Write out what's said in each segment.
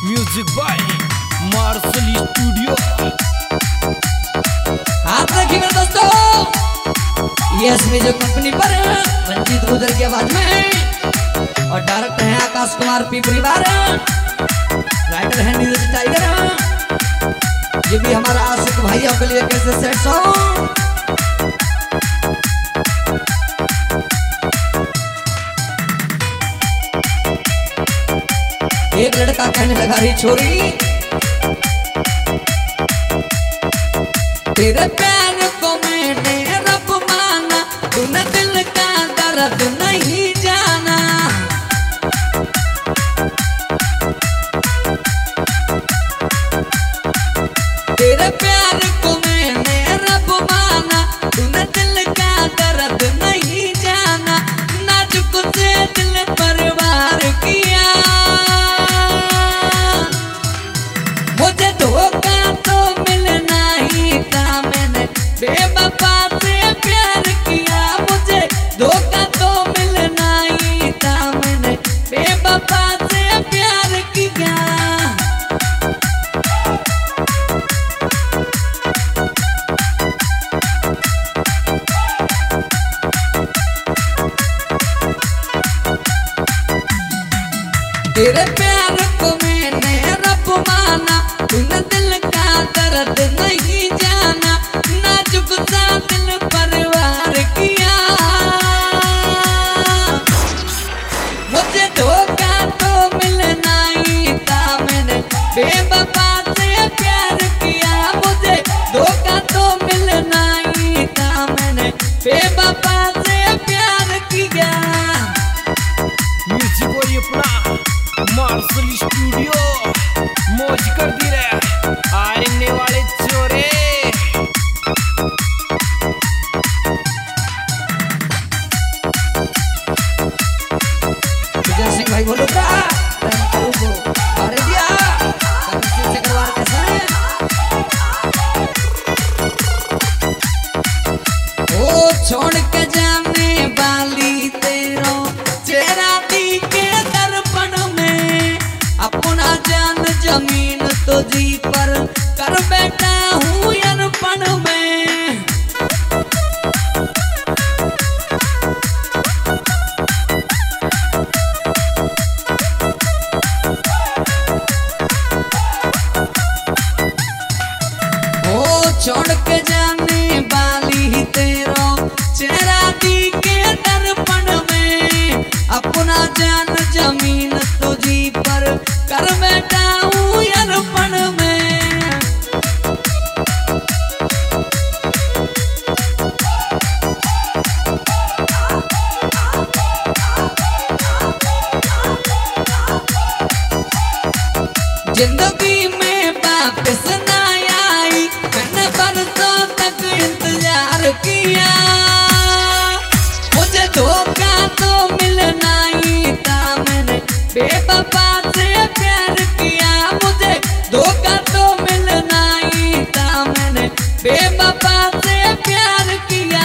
Music by martial studio. हाथ रखिए मेरे दोस्तों, यस म्यूजिक कंपनी पर रंजीत गुजर की आवाज में, और डायरेक्टर है आकाश कुमार पी परिवार, राइटर है नीरज टाइगर। ये भी हमारा आशिक भाई आपके लिए कैसे सेट सॉन्ग। एक लड़का कहने लगा रे छोरी, तेरे प्यार को मैंने रब माना, तूने दिल का दर्द नहीं जाना। तेरे प्यार को मैंने रब माना, तूने दिल का दर्द नहीं जाना। नाजुक से दिल पर वार किया, मुझे धोखा तो मिलना ही था। मैंने बेवफा से प्यार किया, मुझे धोखा तो मिलना ही था। मैंने बेवफा से प्यार किया। तेरे प्यार को मैंने रब माना, तूने दिल का दर्द नहीं जाना। नाजुक सा दिल पर वार किया, मुझे धोखा तो मिलना ही था। मैंने बेवफा से प्यार किया, मुझे धोखा तो मिलना ही था। मैंने बेवफा से प्यार किया। म्यूजिक और अपना मार्शल स्टूडियो मौज कर दी रहे आने वाले चोरे। विजय सिंह भाई बोलो का अरे दिया से करवार कैसा है। ओ छोड़ के जाने वाली तेरो चेहरा दिखे दर्पण में, अपना जान जमीन तुझी पर कर बैठा हूँ अनपण में। छोड़ के जाने वाली तेरो चेहरा दिखे दर्पण में, अपना जान जमीन तुझी पर कर बैठा हूँ अनपण में। जिंदगी में वापस ना आई, मैंने बरसों तक इंतजार किया। मुझे धोखा तो मिलना ही था। मैंने बेवफा से प्यार किया, मुझे धोखा तो मिलना ही था। मैंने बेवफा से प्यार किया।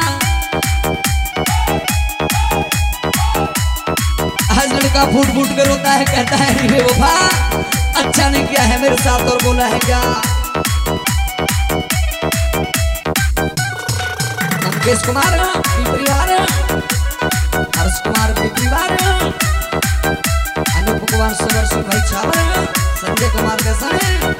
आज लड़का फूट फूट कर रोता है, कहता है बेवफा अच्छा नहीं किया है मेरे साथ, और बोला है क्या। मुकेश कुमार पी परिवार, हर्ष कुमार पी परिवार, अनूप कुमार सवर सिंह भाई छावर, संजय कुमार कैसा है।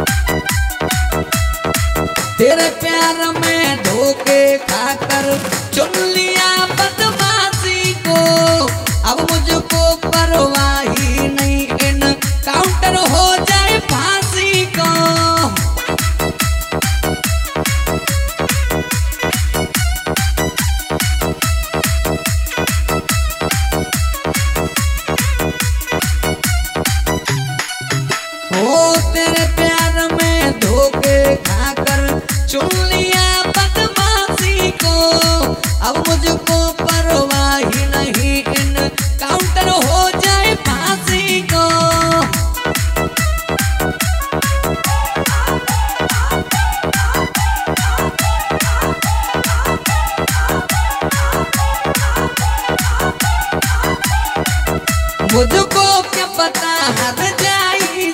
तेरे प्यार में धोखे खाकर चुन लिया बदमाशी को, अब मुझको परवाह ही नहीं, इन काउंटर हो जाए फांसी को। ओ तेरे प्यार में धोखे खाकर चुन लिया बदमाशी को, अब मुझको परवाह ही नहीं, इन काउंटर हो जाए फांसी को। मुझको क्या पता हर जाई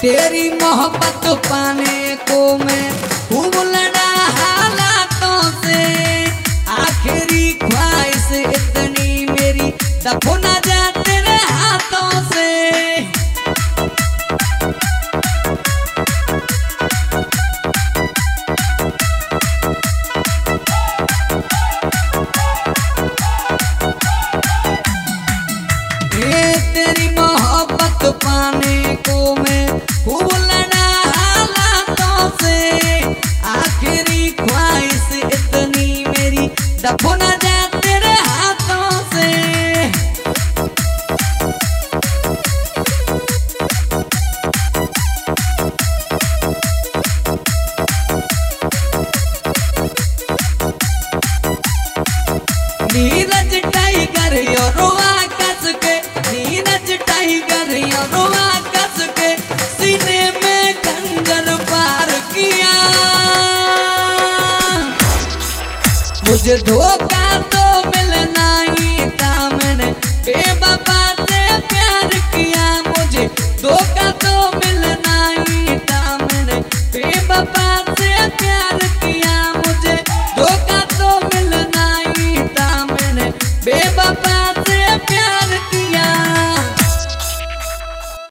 तेरी मोहब्बत पाने को मैं खूब लड़ा हालातों से, आखिरी ख्वाहिश इतनी मेरी दफो ना जा तेरे हाथों से। तेरी मोहब्बत पाने को मैं खूब लड़ा हालातों से, आखिरी ख्वाहिश इतनी मेरी दफो ना जा तेरे हाथों से। नीरज टाइगर यो रोआ कस के, नीरज टाइगर यो रोआ कस के, सीने में खंजर पार किया। मुझे धोखा तो मिलना ही था, मैंने बेवफा से प्यार किया। मुझे धोखा तो